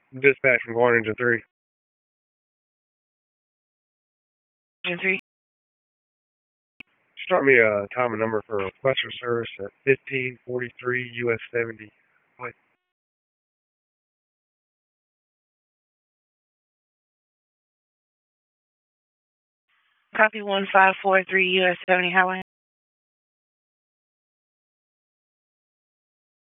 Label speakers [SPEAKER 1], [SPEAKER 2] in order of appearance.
[SPEAKER 1] Dispatch from Guardian Engine 3.
[SPEAKER 2] Engine 3.
[SPEAKER 1] Start me a time and number for request for service at 1543 US 70. What?
[SPEAKER 2] Copy 1543 US 70 Highway.